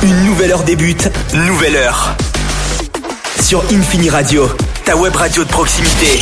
Une nouvelle heure débute, nouvelle heure. Sur Infini Radio, ta web radio de proximité.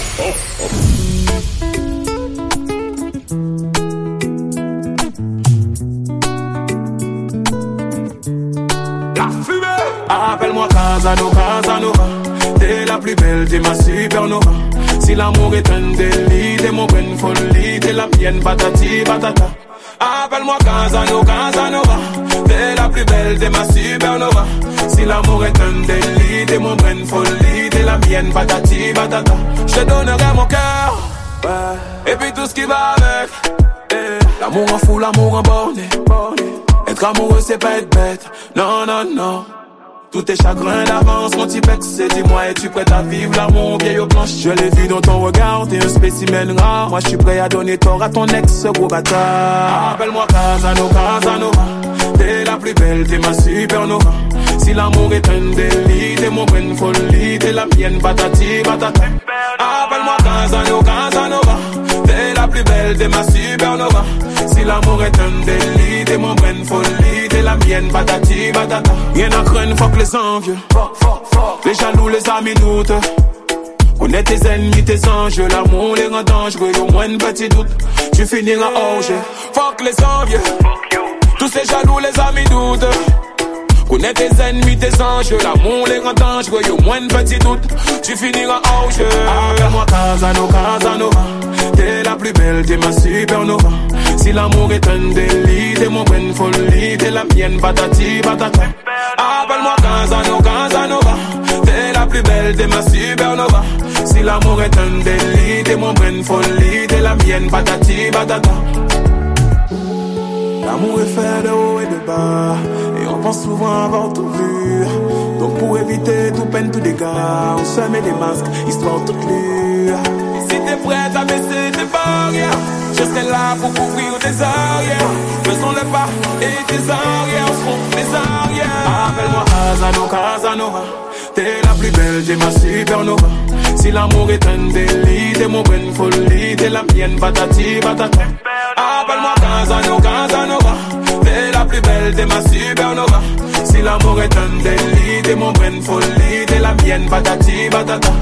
La fumée. Appelle-moi Casanova. T'es la plus belle, t'es ma supernova. Si l'amour est un délit, t'es mon bonne folie, t'es la mienne, patati patata. Appelle-moi Casanova. T'es la plus belle, t'es ma supernova. Si l'amour est un délit, t'es mon bonne folie, t'es la mienne, patati patata. Je te donnerai mon cœur, ouais. Et puis tout ce qui va avec. L'amour en fou, l'amour en borné. Être amoureux c'est pas être bête. Non. Tous tes chagrins d'avance, mon petit pex, c'est dis-moi, es-tu prête à vivre l'amour vieille aux planches? Je l'ai vu dans ton regard, t'es un spécimen rare. Moi je suis prêt à donner tort à ton ex, gros bâtard. Appelle-moi Casanova. T'es la plus belle, t'es ma supernova. Si l'amour est un délit, t'es mon bonne folie, t'es la mienne, patati patata. Appelle-moi Casanova. T'es la plus belle, t'es ma supernova. Si l'amour est un délit, t'es mon bonne folie, t'es la mienne, patati patata. Rien à craindre, fuck les envieux, les jaloux, les amis doutent. Connais tes ennemis, tes anges, l'amour les rend dangereux. Au moins un petit doute, tu finiras hors jeu. Fuck les envieux, tous ces jaloux, les amis doutent. Connais tes ennemis, tes anges, l'amour les rend dangereux. Au moins un petit doute, tu finiras hors jeu. Appelle-moi Casanova. T'es la plus belle, t'es ma supernova. Si l'amour est un délit, t'es mon bonne folie, t'es la mienne, patati patata. Appelle-moi Casanova. T'es la plus belle, t'es ma supernova. Si l'amour est un délit, t'es mon bonne folie, t'es la mienne, patati patata. L'amour est fait de haut et de bas, et on pense souvent avoir tout vu. Donc pour éviter tout peine, tout dégât, on se met des masques, histoire toute lue. Si t'es prête à baisser tes barrières, je serai là pour couvrir tes arrières. Faisons le pas et tes arrières seront mes arrières. Appelle-moi Casanova. T'es la plus belle, t'es ma supernova. Si l'amour est un délit, t'es mon bonne folie, t'es la mienne, patati patata. Appelle-moi Casanova. T'es la plus belle, t'es ma supernova. Si l'amour est un délit, t'es mon bonne folie, t'es la mienne, patati patata.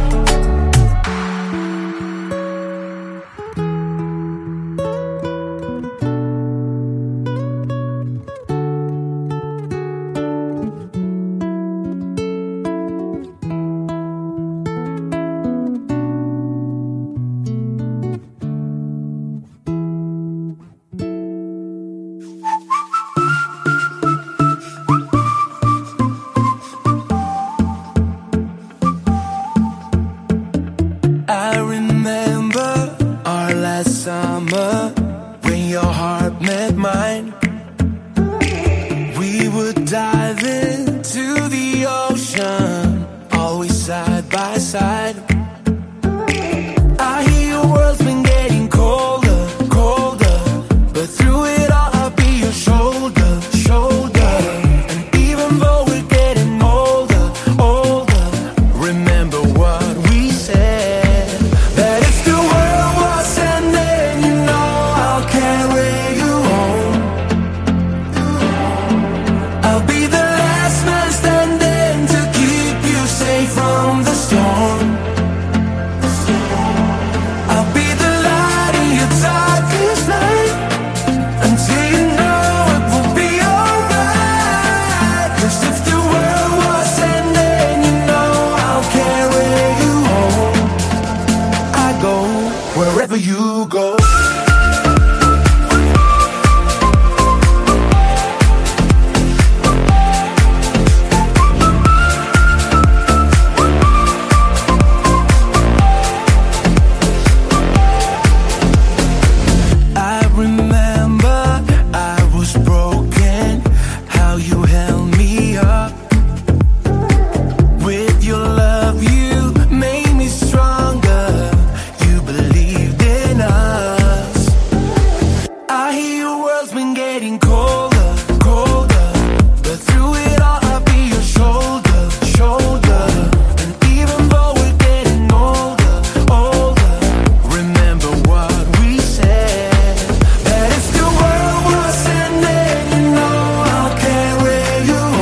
You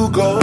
you go.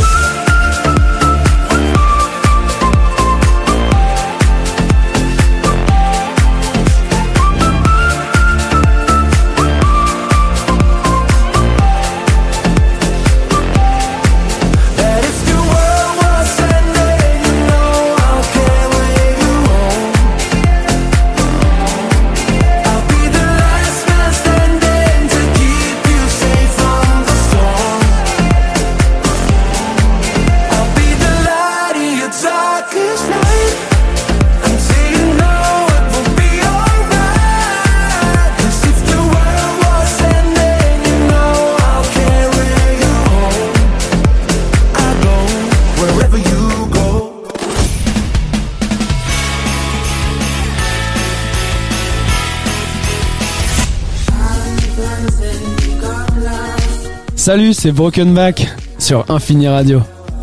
Salut, c'est Broken Back sur Infini Radio.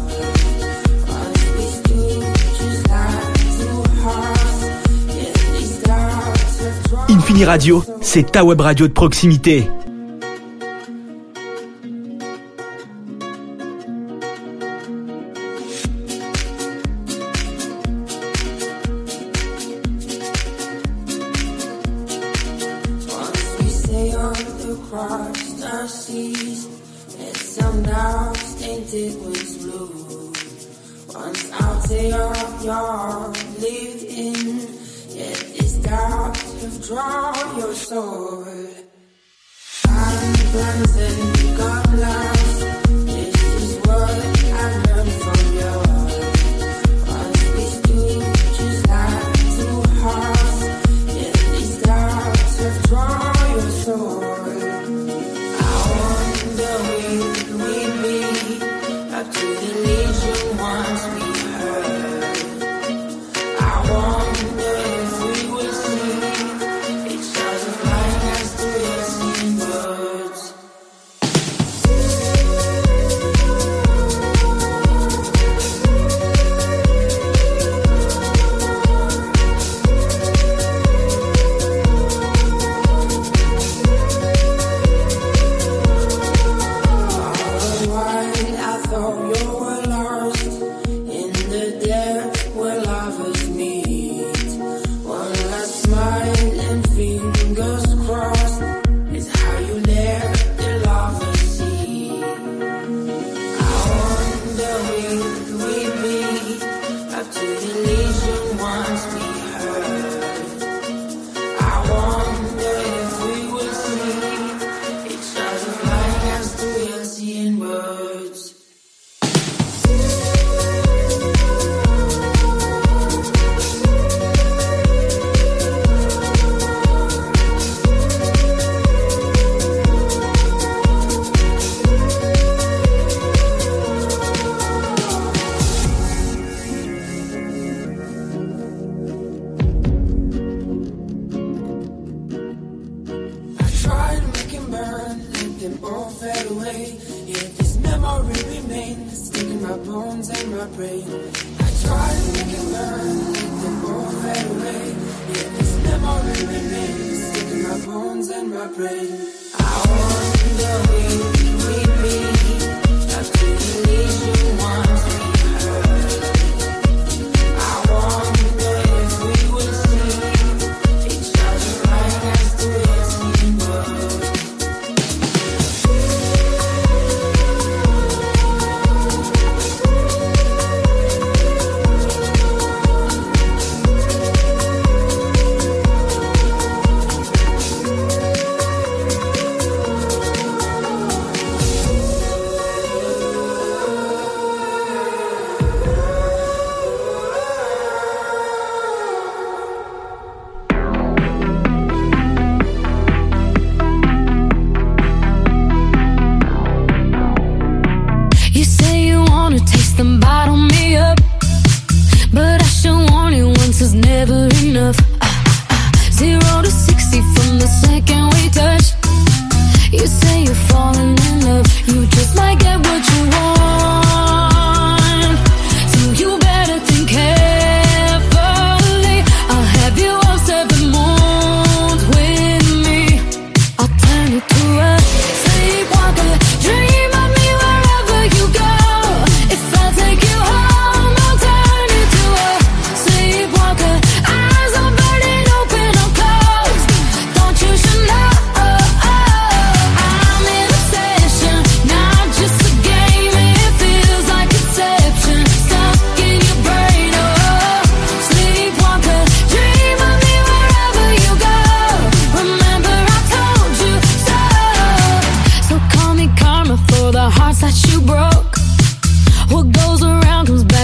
Infini Radio, c'est ta web radio de proximité. Sleepwalker, dream of me wherever you go.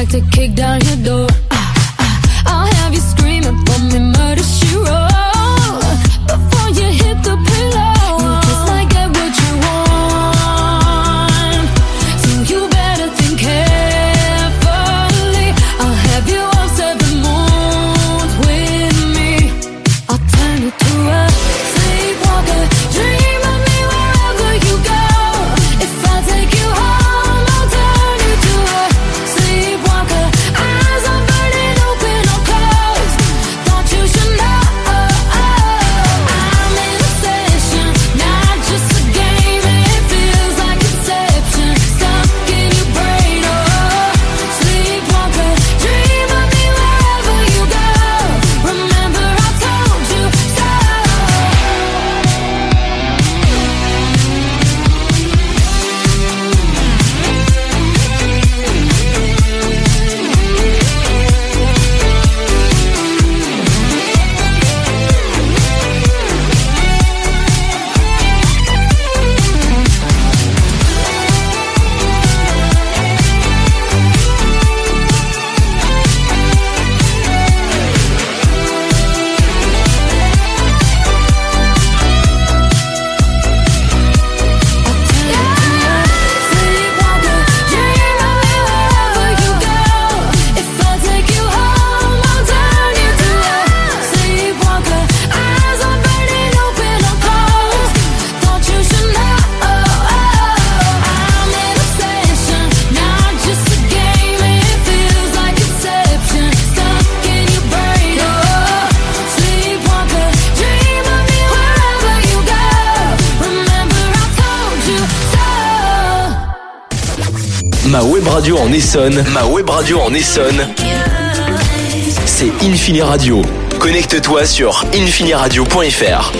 like to kick down your door. I'll have you screaming for me, murder she wrote. Before you hit the pillow, you just might get what you want. So you better think carefully. I'll have you all 7 moons with me. I'll turn you to a sleepwalker. Dream of me wherever you go. If I take you home, I'll turn you to a sleepwalker. Eyes are burning open or closed. Thought you should know. I'm in obsession, not just a game. It feels like inception, stuck in your brain. Oh, sleepwalker, dream of me wherever you go. Remember I told you so. Sleepwalker, dream of me wherever you go. If I take you home, I'll turn you to a sleepwalker. Eyes are burning open or closed. Thought you should know. I'm in obsession, not just a game. It feels like inception, stuck in your brain. Oh, sleepwalker, dream of me wherever you go. Remember I told you so. Ma web radio en Essonne, c'est Infini Radio. Connecte-toi sur infiniradio.fr.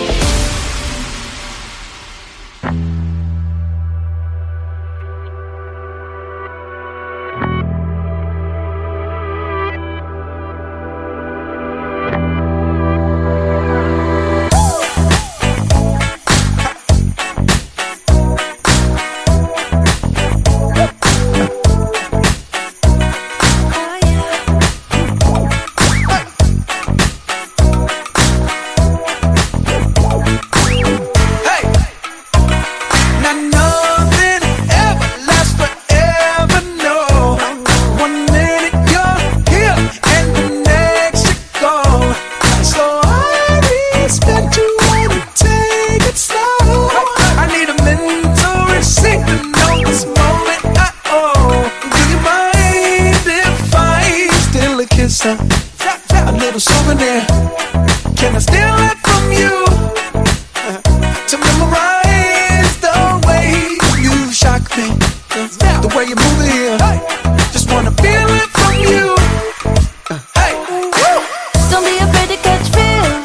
Now nothing ever lasts forever, no. 1 minute you're here and the next you're gone. So I respect you and take it slow. I need a mental receipt to know this moment I owe. Do you mind if I steal a kiss? A little souvenir. Can I steal it from you? To memorize the way you shock me, the way you move it here. Just wanna feel it from you. Hey, woo! Don't be afraid to catch feels.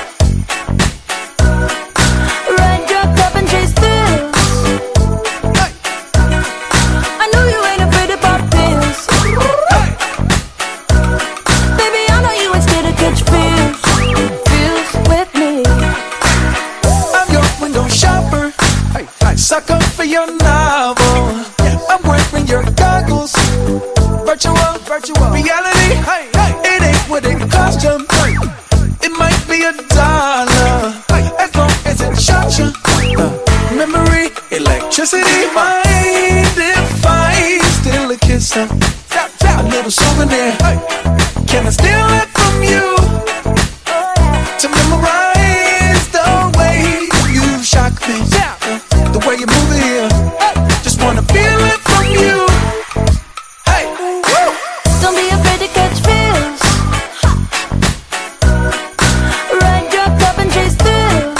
Ride your cup and chase thrills. Hey, I know you ain't afraid to pop pills. hey. Baby, I know you ain't scared to catch feels. Feels with me. I'm your window shopper, sucker for your novel. I'm wearing your goggles, virtual reality. It ain't what it cost you. It might be $1, as long as it shocks you. Memory, electricity. Mind if I steal a kiss? A little souvenir. Can I steal it from you? To memorize the way you shock me, the way you move it here. Just wanna feel it from you. Hey, woo! Don't be afraid to catch feels. Ride your cup and chase thrills.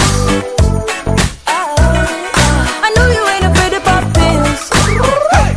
I know you ain't afraid to pop pills. Hey,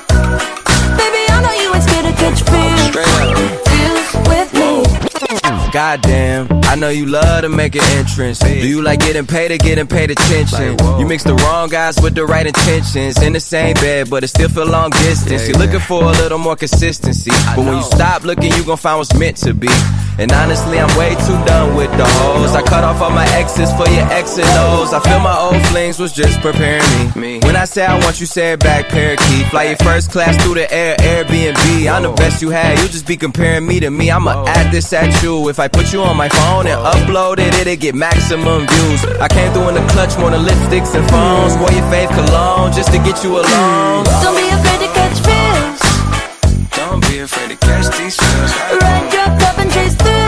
Baby, I know you ain't scared to catch feels. Feels with me. goddamn, I know you love to make an entrance. Do you like getting paid or getting paid attention? You mix the wrong guys with the right intentions. In the same bed, but it still feel long distance. You're looking for a little more consistency, but when you stop looking, you gon' find what's meant to be. And honestly, I'm way too done with the hoes. I cut off all my exes for your X and O's. I feel my old flings was just preparing me. When I say I want you, say it back, parakeet. Fly your first class through the air, Airbnb. I'm the best you had, you just be comparing me to me. I'ma add this at you. If I put you on my phone and upload it, it'll get maximum views. I came through in the clutch, more than lipsticks and phones. Wore your fave cologne just to get you alone. Don't be afraid to catch feels. Don't be afraid to catch these feels. Ride your cup and chase through.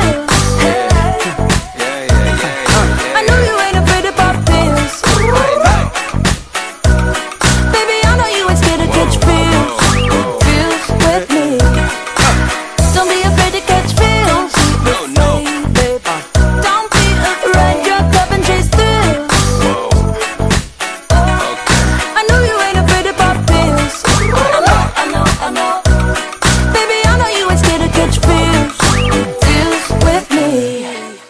I know you ain't afraid to pop pills. Baby, I know you ain't scared to catch feels. Feels with me. Don't be afraid to catch feels. No. Don't be afraid. Ride your cup and chase through. I know you ain't afraid to pop pills. I know. Baby, I know you ain't scared to catch feels. Feels with me.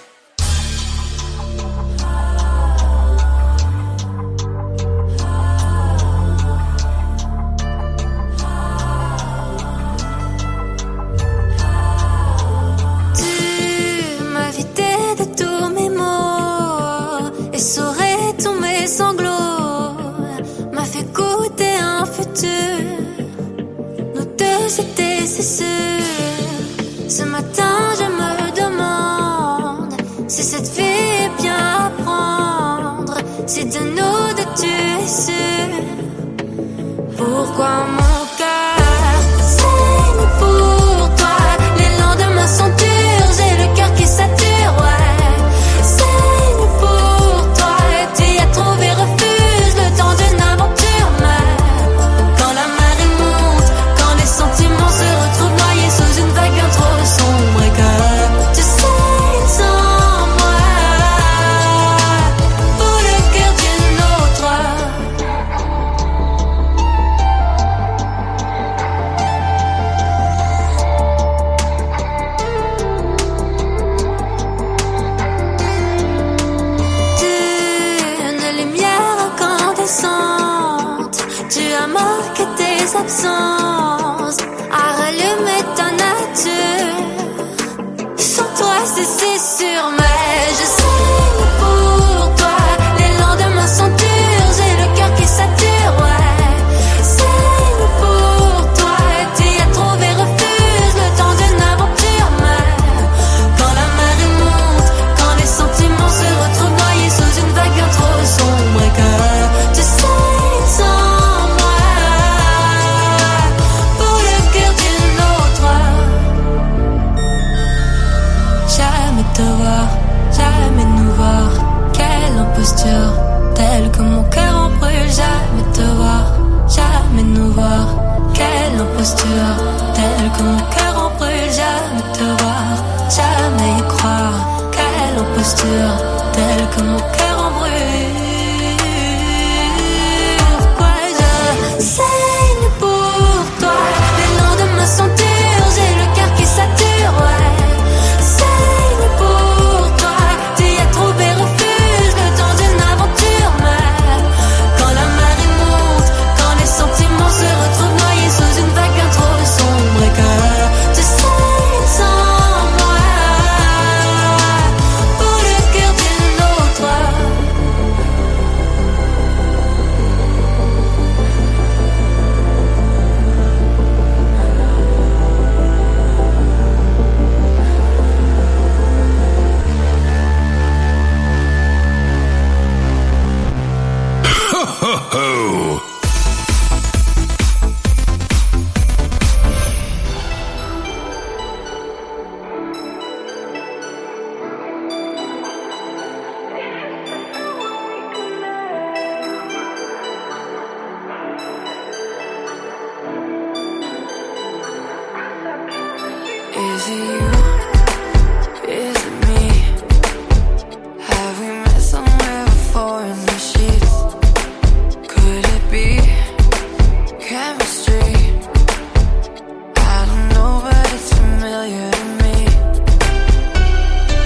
Tu m'as vidé de tous mes mots, essoré tous mes sanglots, m'a fait goûter un futur. Nous deux c'était c'est sûr. Ce matin je me demande si cette vie est bien à prendre. Si de nous deux tu es sûr. Pourquoi mon cœur saigne pour toi? Les lendemains sont durs, j'ai le cœur qui sature, ouais. Saigne pour toi, tu y as trouvé refuge, le temps d'une aventure, mais quand la marée monte, quand les sentiments se retrouvent noyés sous une vague bien trop sombre et que tu saignes sans moi, pour le cœur d'une autre. D'une lumière incandescente, tu as marqué tes absences, à rallumer ta nature. Sans toi c'est sûr, mais je saigne pour toi. Les lendemains sont durs, j'ai le cœur qui sature, ouais. Saigne pour toi, tu y as trouvé refuge, le temps d'une aventure, mais quand la marée monte, quand les sentiments se retrouvent noyés sous une vague bien trop sombre et que tu saignes sans moi, pour le cœur d'une autre. Jamais te voir, jamais nous voir, quelle imposture, telle que mon cœur en brûle. Jamais te voir, jamais nous voir, quelle imposture, telle que mon cœur en brûle. Jamais te voir, jamais y croire, quelle imposture, telle que mon cœur en brûle. Pourquoi je saigne pour toi? Les lendemains sont durs, j'ai le cœur qui sature, ouais. Saigne pour toi, tu y as trouvé refuge, le temps d'une aventure, mais quand la marée monte, quand les sentiments se retrouvent noyés sous une vague bien trop sombre et que tu saignes sans moi, pour le cœur d'une autre. Is it you? Is it me? Have we met somewhere before in the sheets? Could it be chemistry? I don't know, but it's familiar to me.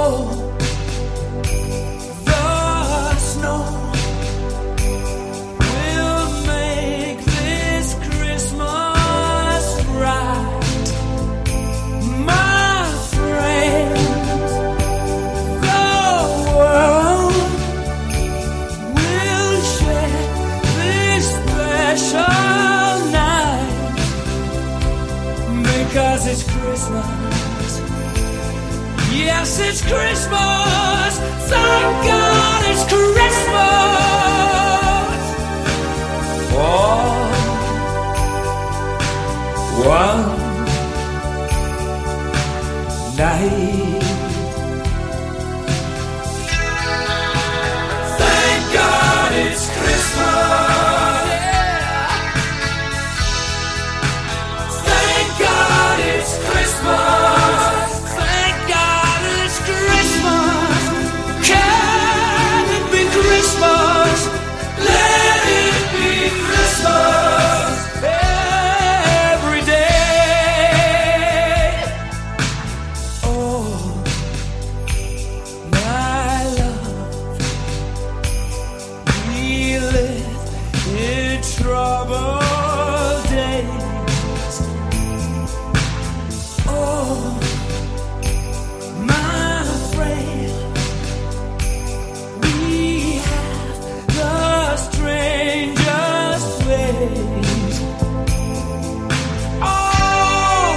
Yes, it's Christmas. Thank God it's Christmas. For one night. Thank God it's Christmas. Yeah. Thank God it's Christmas. Christmas, let it be Christmas every day. Oh, my love, we live in troubled days. Oh, my friend, strangest ways. Oh,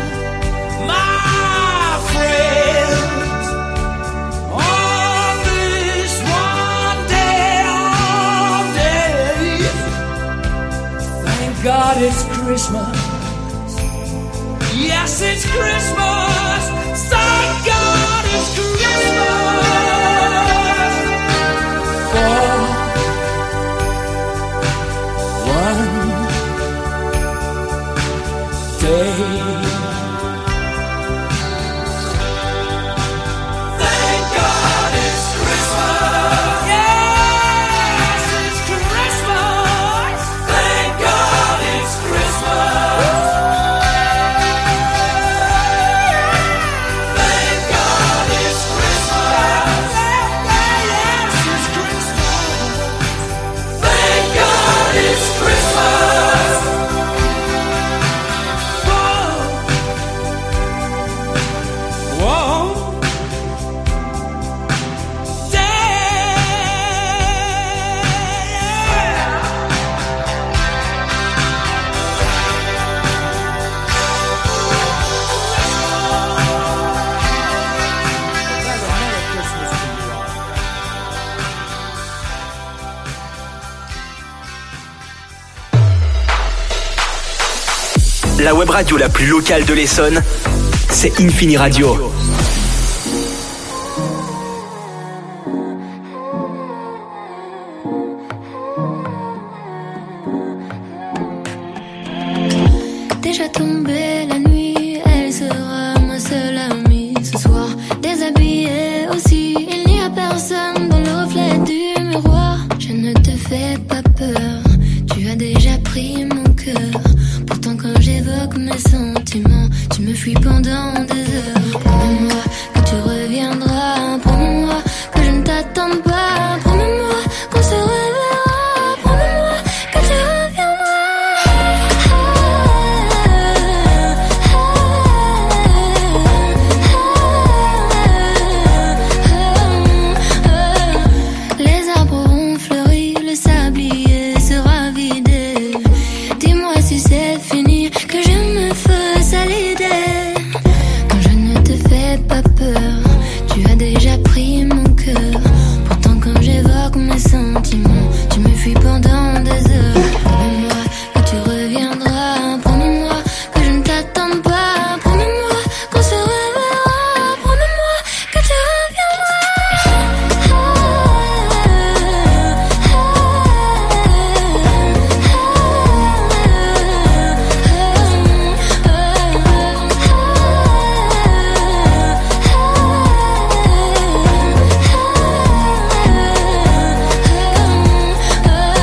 my friends, on this one day of days, thank God it's Christmas. Yes, it's Christmas. Thank God it's Christmas. For thank God it's Christmas. Yes, it's Christmas. Thank God it's Christmas. Thank God it's Christmas. Yes, it's Christmas. Thank God it's Christmas. La web radio la plus locale de l'Essonne, c'est Infini Radio. Déjà tombée la nuit, elle sera ma seule amie ce soir. Déshabillée aussi, il n'y a personne dans le reflet du miroir. Je ne te fais pas peur, tu as déjà pris mon cœur. Pourtant quand j'évoque mes sentiments, tu me fuis pendant des heures. Promets-moi que tu reviendras, promets-moi que je ne t'attends pas, promets-moi qu'on se reverra, promets-moi que tu reviendras. Les arbres ont fleuri, le sablier sera vidé. Dis-moi si c'est fini, que je me fasse à l'idée. Quand je ne te fais pas peur, tu as déjà pris mon cœur. Pourtant quand j'évoque mes sentiments, tu me fuis pendant des heures. Promets-moi que tu reviendras, promets-moi que je ne t'attends pas, promets-moi qu'on se reverra, promets-moi que tu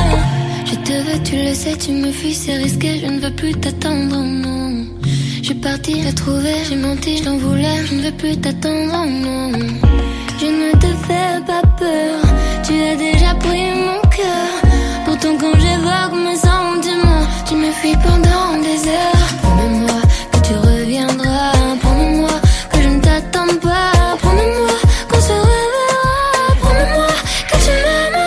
Je te veux, tu le sais, tu me fuis, c'est risqué, je ne veux plus t'attendre, non. Je pars parti, j'ai trouvé, j'ai menti, je t'en voulais, je ne veux plus t'attendre, non. Je ne te fais pas peur, tu as déjà pris mon cœur. Pourtant quand j'évoque mes sentiments, tu me fuis pendant des heures. Promets-moi que tu reviendras, promets-moi que je ne t'attends pas, promets-moi qu'on se reverra, promets-moi que tu m'aimeras.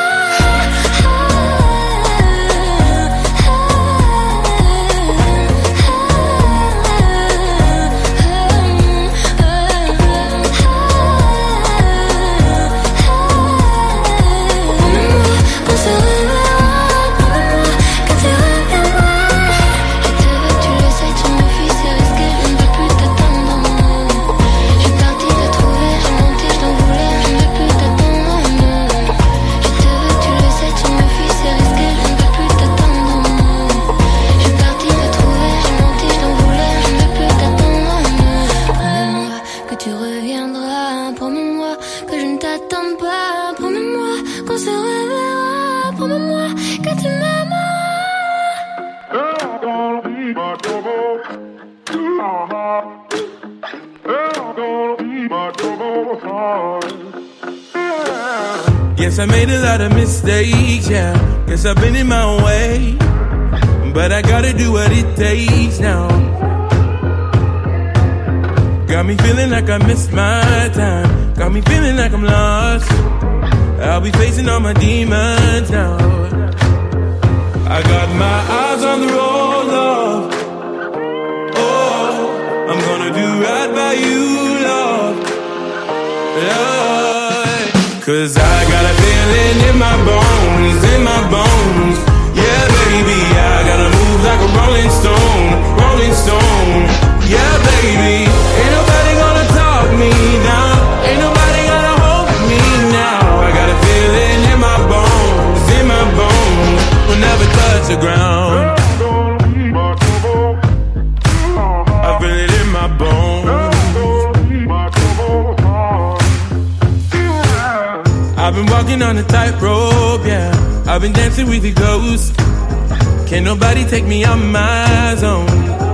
Yes, I made a lot of mistakes, yeah. Guess I've been in my own way, but I gotta do what it takes now. Got me feeling like I missed my time, got me feeling like I'm lost. I'll be facing all my demons now. I got my eyes on the road, love. Oh, I'm gonna do right by you, love. Love. Cause I got a feeling in my bones, in my bones. Yeah, baby, I gotta move like a rolling stone, rolling stone. Yeah, baby, ain't nobody gonna talk me down, ain't nobody gonna hold me now. I got a feeling in my bones, in my bones. We'll never touch the ground. I feel it in my bones. I've been walking on a tightrope, yeah. I've been dancing with the ghosts. Can't nobody take me out my zone.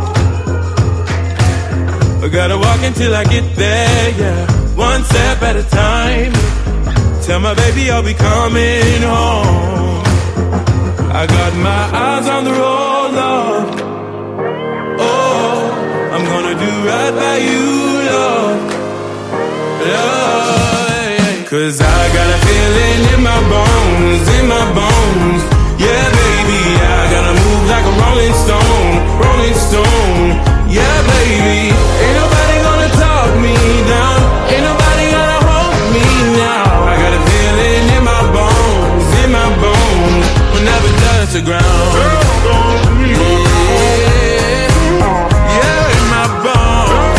I gotta walk until I get there, yeah. One step at a time. Tell my baby I'll be coming home. I got my eyes on the road, love. Oh, I'm gonna do right by you, love. Love. Cause I got a feeling in my bones, in my bones. Yeah, baby, I gotta move like a rolling stone, rolling stone. Yeah, baby, ain't nobody gonna talk me down, ain't nobody gonna hold me now. I got a feeling in my bones, in my bones. We'll never touch the ground. Yeah, in my bones.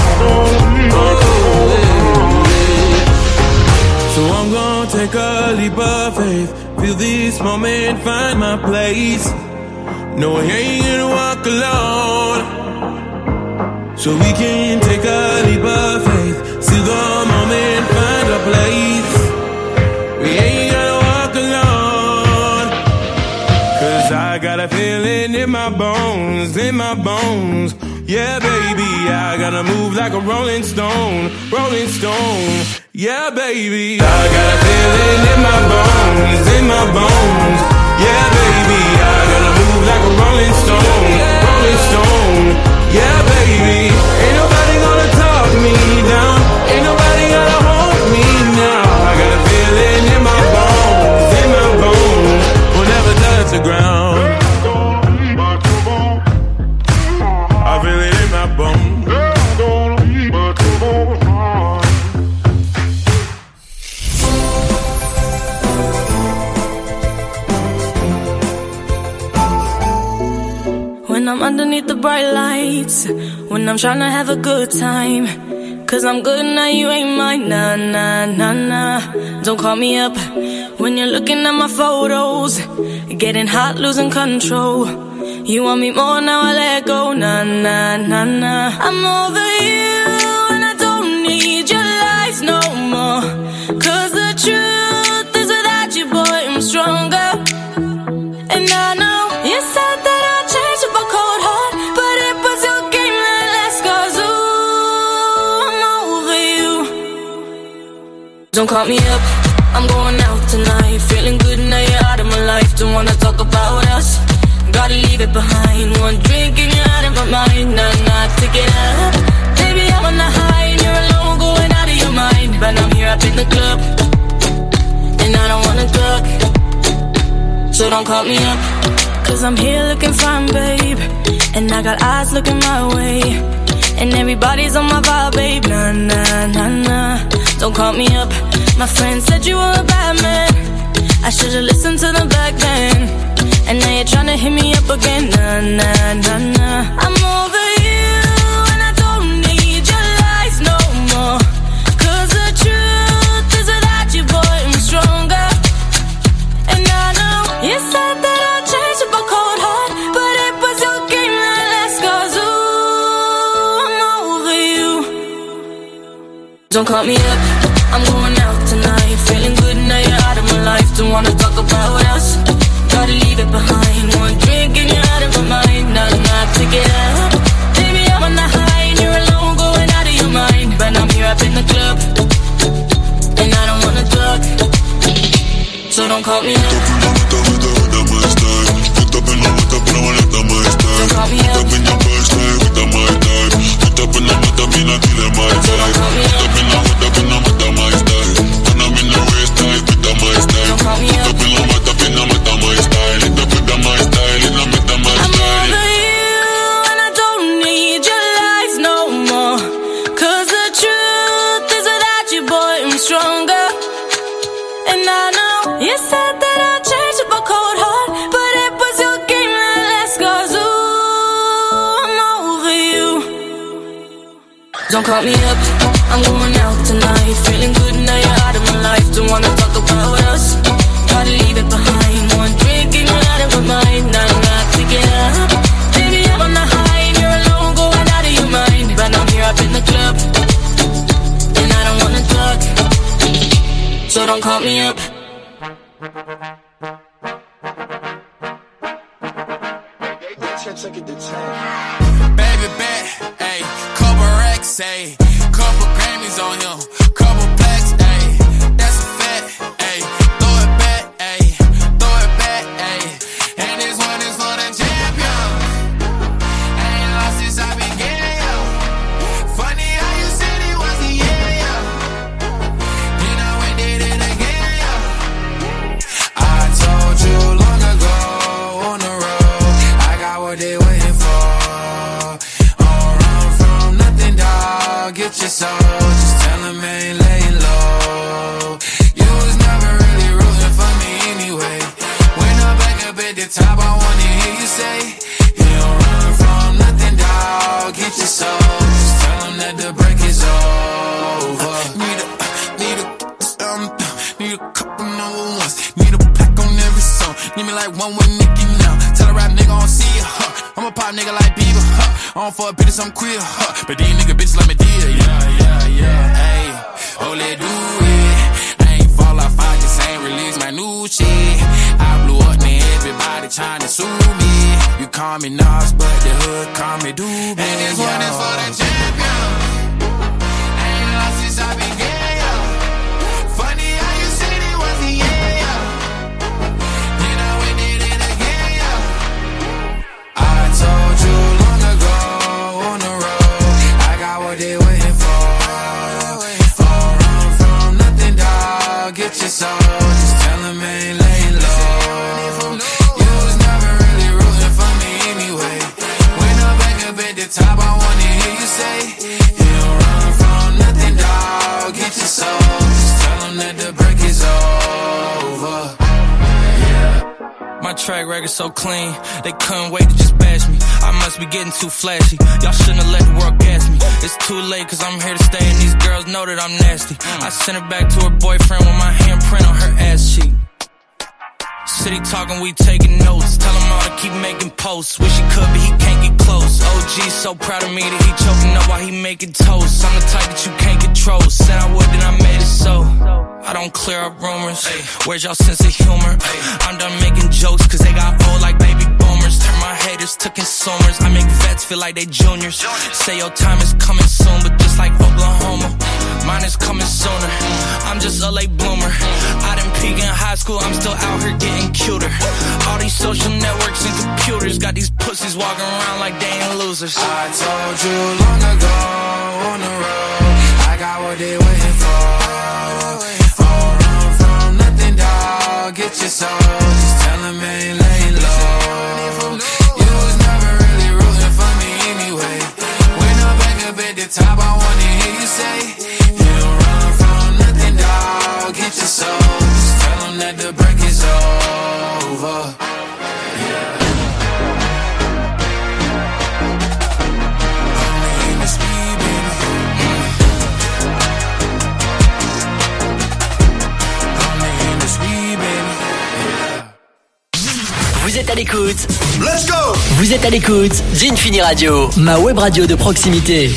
So I'm gonna take a leap of faith, feel this moment, find my place. No, I ain't gonna walk alone. So we can take a leap of faith, see the moment, find a place. We ain't gonna walk alone. Cause I got a feeling in my bones, in my bones. Yeah, baby, I gotta move like a rolling stone, rolling stone. Yeah, baby, I got a feeling in my bones, in my bones. Yeah, baby, I gotta move like a rolling stone, rolling stone. Yeah, baby, ain't nobody gonna talk me down, ain't nobody gonna hold me now. I got a feeling in my bones, in my bones. We'll never touch the ground. I feel it in my bones. When I'm underneath the bright lights, when I'm tryna have a good time. Cause I'm good now, you ain't mine, nah, nah, nah, nah. Don't call me up when you're looking at my photos, getting hot, losing control. You want me more, now I let go, nah, nah, nah, nah. I'm over you and I don't need your lies no more. Cause the truth is without you, boy, I'm stronger. And I know you said that I'd change with a cold heart, but it was your game that let's go. Don't call me up, I'm going out tonight. Feeling good now you're out of my life. Don't wanna talk about us, gotta leave it behind. One drink and you're out of my mind. Nah, take it up. Baby, I'm on the high and you're alone, going out of your mind. But I'm here up in the club, and I don't wanna talk. So don't call me up, cause I'm here looking fine, babe. And I got eyes looking my way, and everybody's on my vibe, babe. Nah. Don't call me up. My friend said you were a bad man. I should've listened to them back then. And now you're tryna hit me up again. Nah. I'm over you, and I don't need your lies no more. Cause the truth is without you, boy, I'm stronger. And I know you said that I'd change up a cold heart, but it was your game that last. Cause ooh, I'm over you. Don't call me up, I'm going out tonight. Feeling good now you're out of my life. Don't wanna talk about us, gotta leave it behind. One drink and you're out of my mind. Nah, take it up. Baby, I'm on the high and you're alone, going out of your mind. But I'm here up in the club, and I don't wanna talk. So don't call me up. Don't call me up. Don't call me up, I'm going out tonight. Feeling good now you're out of my life. Don't wanna talk about us, gotta leave it behind. One drink and you're out of my mind. Nah, take it up. Baby, I'm on the high and you're alone, going out of your mind. But I'm here up in the club, and I don't wanna talk. So don't call me up. Baby, bet, ayy, couple racks, ayy, couple Grammys on him, couple plaques, ayy, that's a fact, ayy, throw it back, ayy, and this one is for the champion. Ain't lost since I began, yo. Funny how you said it was the year, yo. Then I went did it again, yo. I told you long ago on the road, I got what they waiting for. Get your soul, just tell him I ain't laying low. You was never really rooting for me anyway. When I'm back up at the top, I wanna hear you say, you don't run from nothing, dawg. Get your soul, just tell him that the break is over. Need a couple number ones. Need a pack on every song. Need me like one with Nicki now. Tell a rap nigga I don't see ya, huh. I'm a pop nigga like Bieber, huh. I don't fuck bitches, I'm queer, huh. But these nigga bitches like me dear, yeah. Ayy, oh, let's do it. I ain't fall off, I just ain't release my new shit. I blew up, man, everybody tryna sue me. You call me Nas, but the hood call me Doobie. And this one is for the champion. Ain't lost since I began, yo. Funny how you said it was the year, yo. Then I went did it again, yo. I told you long ago on the road, I got what they waiting for. Don't run from nothing, dawg. Get your soul, just tell him I ain't laying low. You was never really rooting for me anyway. When I'm back up at the top, I wanna hear you say, you don't run from nothing, dawg. Get your soul, just tell him that the break is over. My track record so clean, they couldn't wait to just bash me. I must be getting too flashy, y'all shouldn't have let the world gas me. It's too late cause I'm here to stay and these girls know that I'm nasty. I sent her back to her boyfriend with my handprint on her ass cheek. City talking, we taking notes. Tell him all to keep making posts. Wish he could, but he can't get close. OG so proud of me that he choking up while he making toast. I'm the type that you can't control. Said I would, then I made it so. I don't clear up rumors. Where's y'all sense of humor? I'm done making jokes cause they got old like baby boomers. Turn my haters to consumers. I make vets feel like they juniors. Say your time is coming soon, but just like Oklahoma, mine is coming sooner. I'm just a late bloomer. I didn't peak in high school, I'm still out here getting cuter. All these social networks and computers got these pussies walking around like they ain't losers. I told you long ago on the road, I got what they waiting for. Don't run from nothing, dog. Get your soul, just tell them ain't laying low. You was never really rooting for me anyway. When I'm back up at the top, I wanna hear you say, you don't run from nothing, dog. Get your soul, just tell them that the break is over. Vous êtes à l'écoute. Let's go. Vous êtes à l'écoute d'Infini Radio, ma web radio de proximité.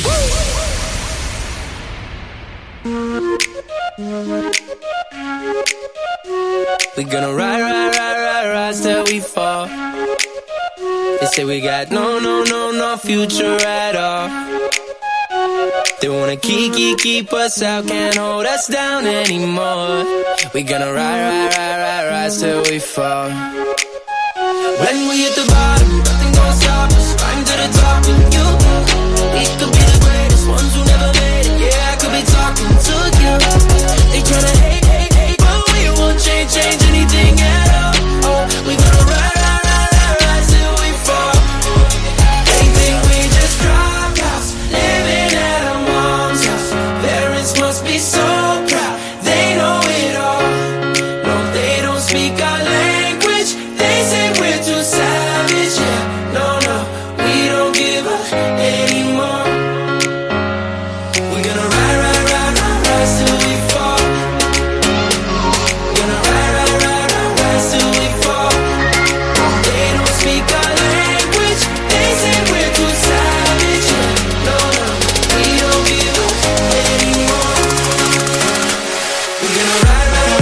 We gonna ride till we fall. They say we got no future at all. They wanna keep us out, can't hold us down anymore. We gonna ride till we fall. When we hit the bottom, nothing gon' stop us. Climb to the top with you. We could be the greatest ones who never made it. Yeah, I could be talking to you. They tryna hate, but we won't change anything at all. Oh, we gonna ride till we fall. They think we just dropped out, living at our mom's house. Parents must be so proud, they know it all. No, they don't speak our language. They say we're too savage, yeah. No, we don't give up anymore. We're gonna ride till we fall. Gonna ride till we fall. They don't speak our language. They say we're too savage, yeah. No, we don't give up anymore. We're gonna ride.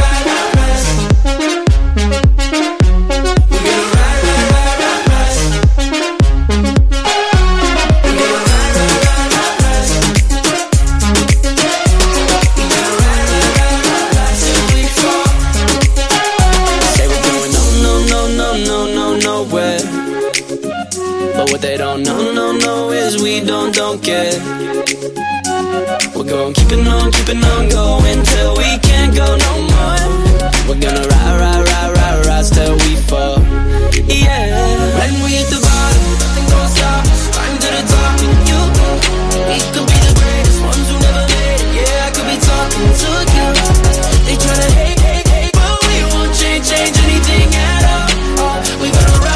What they don't know is we don't care. We're gonna keep it on going till we can't go no more. We're gonna ride till we fall. Yeah. When we hit the bottom, nothing gon' stop us. Climb to the top with you. We could be the greatest ones who never made it. Yeah, I could be talking to you. They tryna hate, but we won't change anything at all. Oh, we gonna ride.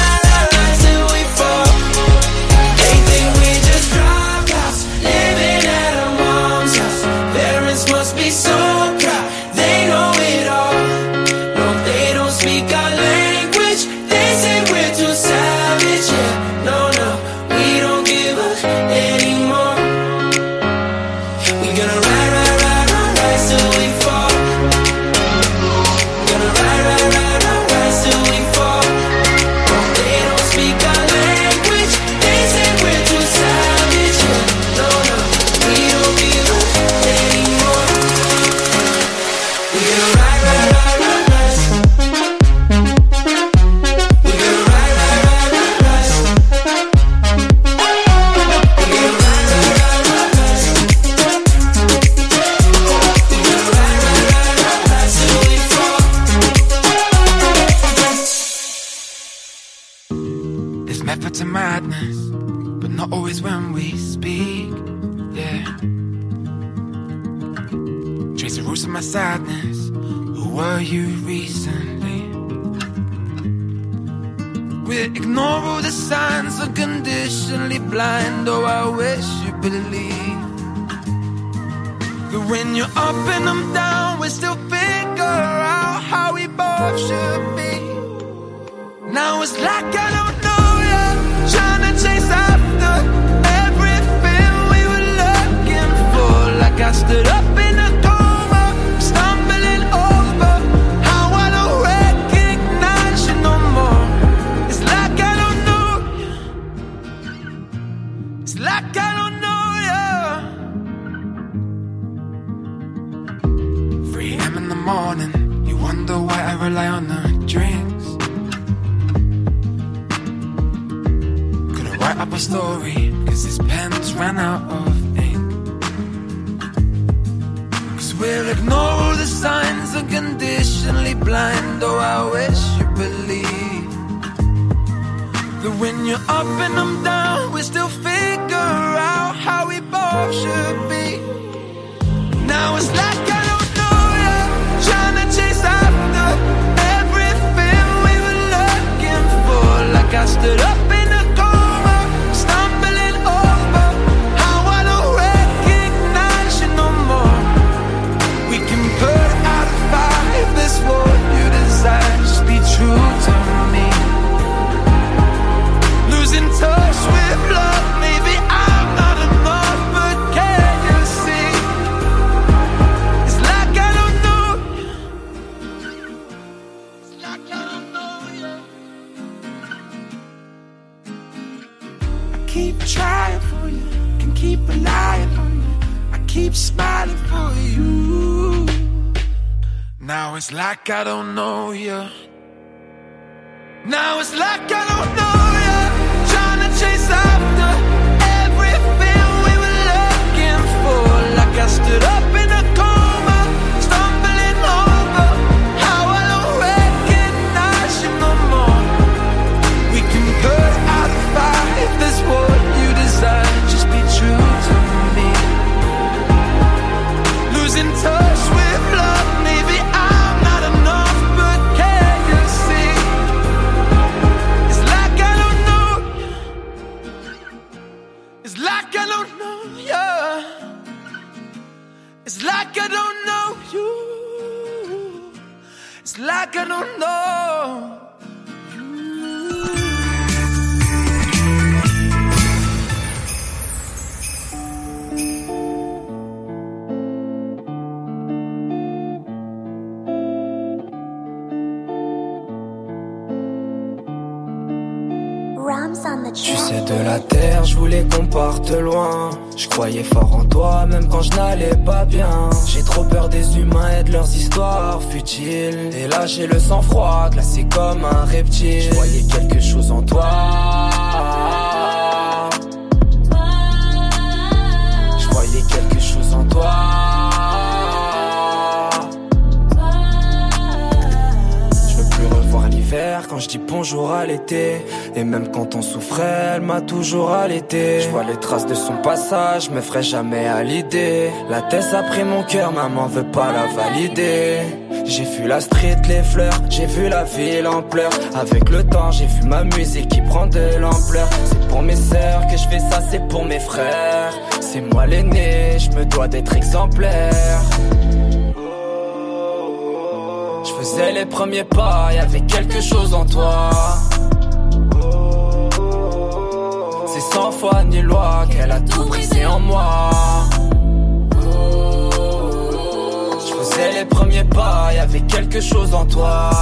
So proud, they know it all. No, they don't speak our language. They say we're too savage, yeah. No, we don't give up anymore. We gonna ride till we fall. Gonna ride till we fall. No, they don't speak our language. They say we're too savage, yeah. No, we don't give up anymore. We're gonna ride. We're gonna ride. We're gonna ride till we fall. There's method to madness, but not always when we speak. Yeah. Trace the roots of my sadness. Who were you recently? We ignore all the signs, so conditionally blind. Oh, I wish you believe that when you're up and I'm down, we still figure out how we both should be. Now it's like I don't know you, trying to chase after everything we were looking for. Like I stood up in a coma, stumbling over how I don't recognize you no more. It's like I don't know you. It's like I don't know you. Free the morning, you wonder why I rely on the drinks. Couldn't write up a story, cause his pens ran out of ink. Cause we'll ignore all the signs and conditionally blind. Oh, I wish you believe that when you're up and I'm down, we still figure out how we both should be. Now it's like I don't know ya, trying to chase after everything we were looking for. Like I stood up in a coma, stumbling over how I don't recognize you no more. We can put out a fire if this what you desire. Just be true to me. Losing touch with love, maybe I'm not enough, but can you see? It's like I don't know you. It's like I don't know you. I keep trying for you, can keep relying on you. I keep smiling for you. Now it's like I don't know you. Now it's like I don't know you, trying to chase after everything we were looking for. Like I stood up in a coma, stumbling over how I don't recognize you no more. We can put out a fire if that's what you desire. Just be true to me. Losing touch with love, maybe I'm not enough, but can you see? It's like I don't know you. It's like I don't know you. It's like I don't know you. It's like I don't know. Tu sais de la terre, je voulais qu'on parte loin. Je croyais fort en toi, même quand je n'allais pas bien. J'ai trop peur des humains et de leurs histoires futiles. Et là j'ai le sang froid, glacé comme un reptile. Je voyais quelque chose en toi. Je voyais quelque chose en toi. Quand je dis bonjour à l'été, et même quand on souffrait, elle m'a toujours allaité. Je vois les traces de son passage, me ferai jamais à l'idée. La tête a pris mon cœur, maman veut pas la valider. J'ai vu la street, les fleurs, j'ai vu la ville en pleurs. Avec le temps, j'ai vu ma musique qui prend de l'ampleur. C'est pour mes sœurs que je fais ça, c'est pour mes frères. C'est moi l'aîné, je me dois d'être exemplaire. Je faisais les premiers pas, y'avait quelque chose en toi. C'est 100 fois ni loi qu'elle a tout brisé en moi. Je faisais les premiers pas, y'avait quelque chose en toi.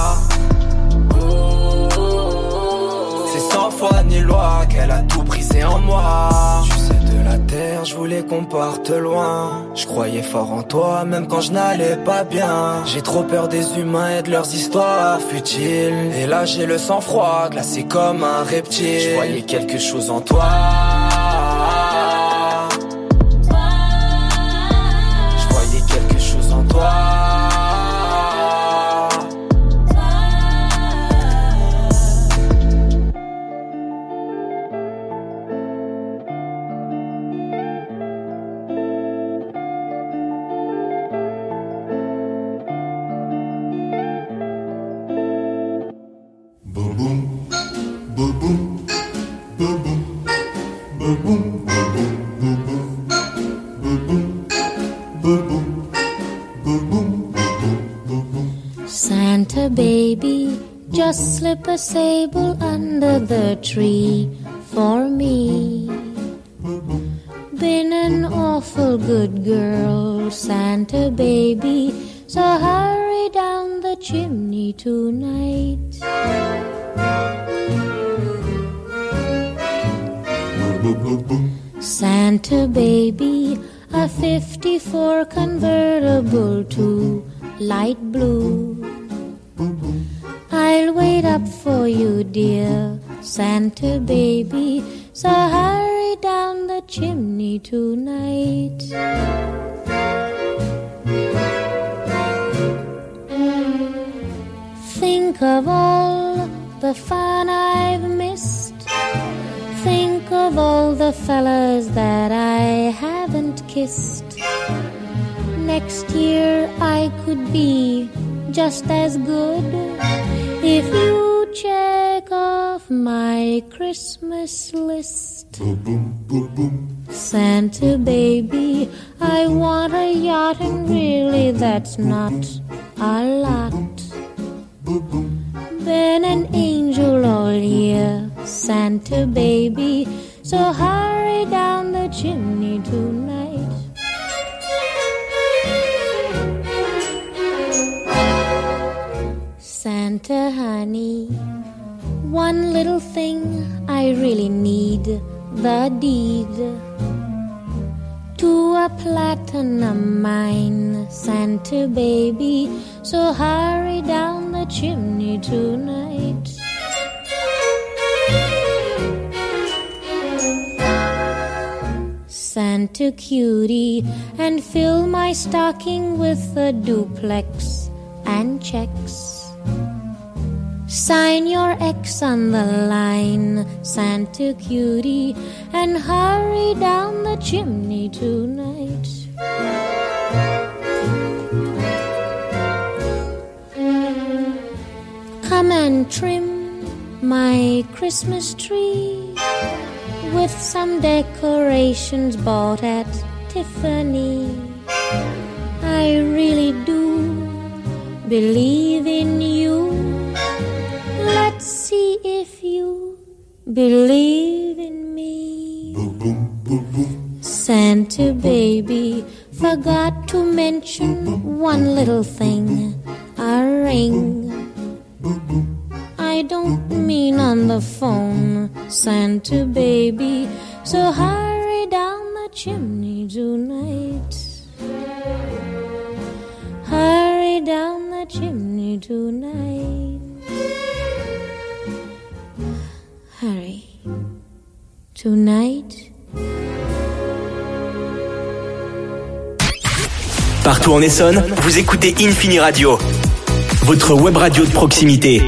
C'est 100 fois ni loi qu'elle a tout brisé en moi. Tu sais de la terre, je voulais qu'on parte loin. Je croyais fort en toi, même quand je n'allais pas bien. J'ai trop peur des humains et de leurs histoires futiles. Et là j'ai le sang froid, glacé comme un reptile. Je voyais quelque chose en toi. Je voyais quelque chose en toi. Santa baby, just slip a sable under the tree for me. Been an awful good girl, Santa baby, so hurry down the chimney tonight. Santa baby, a 54 convertible to light blue. I'll wait up for you, dear Santa baby, so hurry down the chimney tonight. Think of all the fun I've missed. Think of all the fellas that I haven't kissed. Next year I could be just as good if you check off my Christmas list. Santa baby, I want a yacht, and really that's not a lot. Been an angel all year, Santa baby, so hurry down the chimney tonight. Santa honey, one little thing I really need, the deed to a platinum mine, Santa baby, so hurry down the chimney tonight. Santa cutie, and fill my stocking with a duplex and checks. Sign your X on the line, Santa cutie, and hurry down the chimney tonight. Come and trim my Christmas tree with some decorations bought at Tiffany. I really do believe in you. Let's see if you believe in me. Santa baby, forgot to mention one little thing, a ring. I don't mean on the phone, Santa baby, so hurry down the chimney tonight. Hurry down the chimney tonight. Hurry. Tonight. Partout en Essonne, vous écoutez Infini Radio, votre web radio de proximité.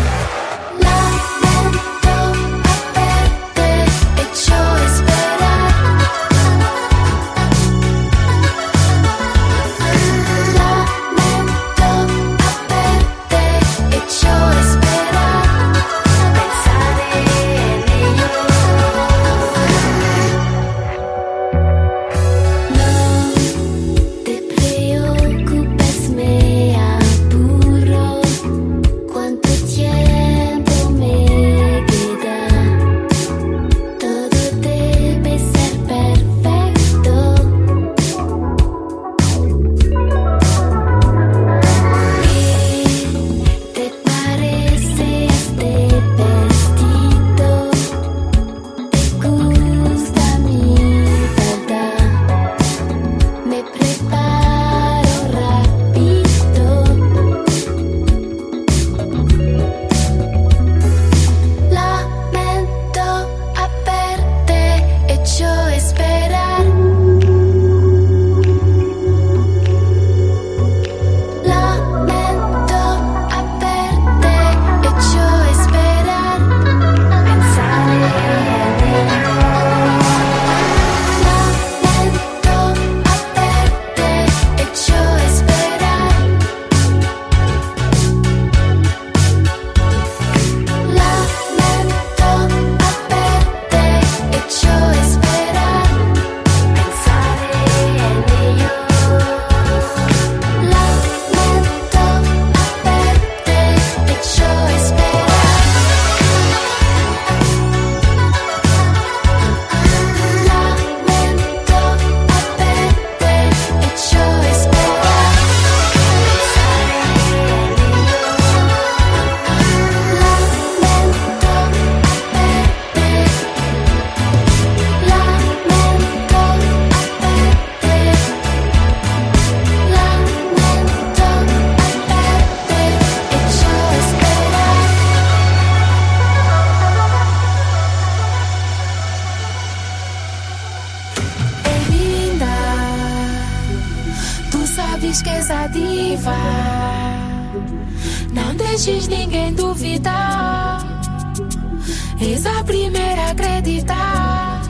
Lamento a verte, hecho esperar. sabes que és a diva. Não deixes ninguém duvidar. És a primeira a acreditar.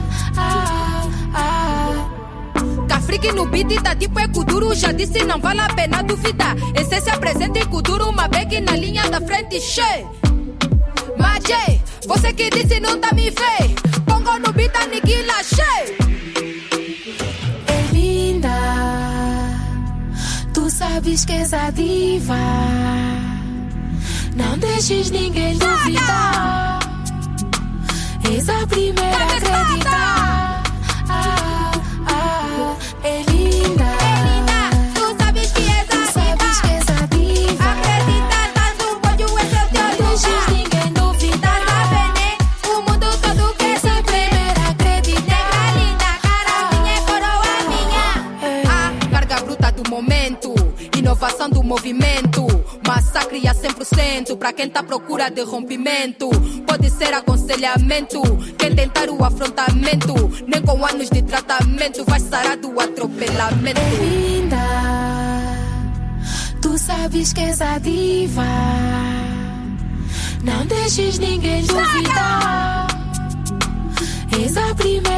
Freak no beat tá tipo é Kuduro. Já disse não vale a pena duvidar. Essência presente em Kuduro. Uma bag na linha da frente cheia. Majay, você que disse não tá me vê. Pongo no beat aniquila cheia. É linda. Tu sabes que és a diva. Não deixes ninguém duvidar. És a primeira a acreditar. É linda, tu sabes que és a diva. Acredita, tá no pódio, esse é o teu lugar. Não deixes ninguém duvidar. Tá vendo? O mundo todo quer saber. Acredita. Negra linda, cara minha, coroa minha. Carga bruta do momento, inovação do movimento. Massacre a 100% pra quem tá à procura de rompimento. Pode ser aconselhamento, quem tentar o afrontamento. Nem com anos de tratamento vai sarar do atropelamento. É linda, tu sabes que és a diva. Não deixes ninguém duvidar. És a primeira